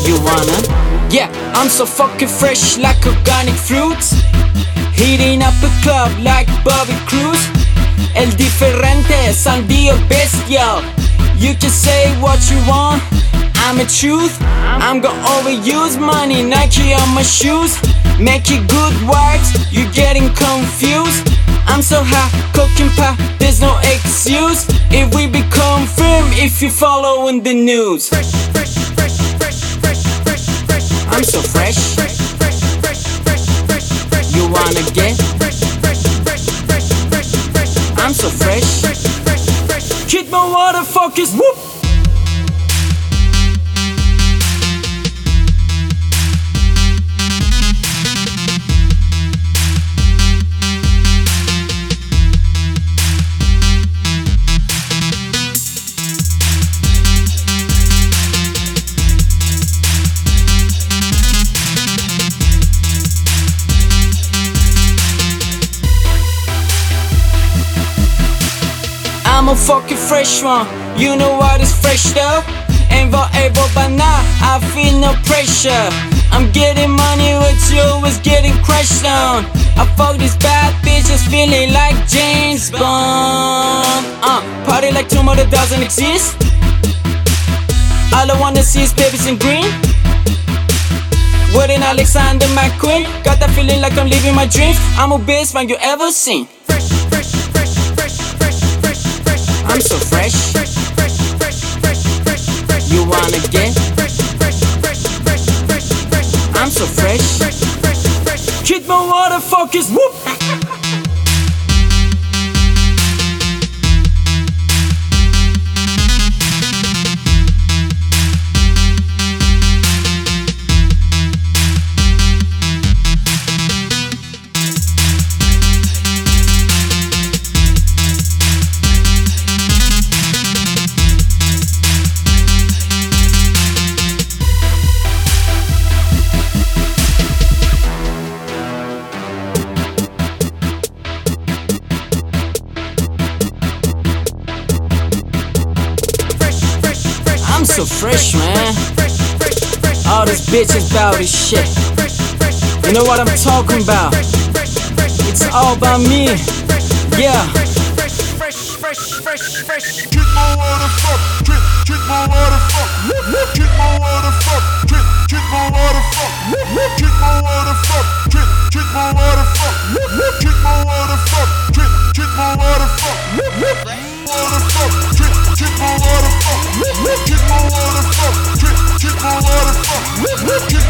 You wanna? Yeah, I'm so fucking fresh like organic fruits. Heating up a club like Bobby Cruz. El diferente, Sandio Bestial. You can say what you want, I'm a truth. I'm gonna overuse money, Nike on my shoes. Make it good words, you're getting confused. I'm so high, cooking pie, there's no excuse. If we become firm, if you following the news. I'm so fresh. You wanna get? I'm so fresh. Keep my motherfuckers, whoop. I'm a fucking fresh one, you know what is fresh though? Ain't forever but now, I feel no pressure. I'm getting money with you, always getting crashed on. I fuck these bad bitches feeling like James Bond. Party like tomorrow doesn't exist. All I wanna see is babies in green. Wedding Alexander McQueen. Got that feeling like I'm living my dreams. I'm the best man you ever seen. I'm so fresh. You wanna get? I'm so fresh. Keep my motherfuckers, whoop. I'm so fresh, man. All these bitches about this shit. You know what I'm talking about? It's all about me. Yeah. Keep my water fuck, keep my water fuck, keep my water fuck, keep my water fuck, keep my water fuck, keep my water fuck, keep my water fuck, keep my water fuck, water fuck, keep my water fuck, keep my water fuck, keep my water fuck, keep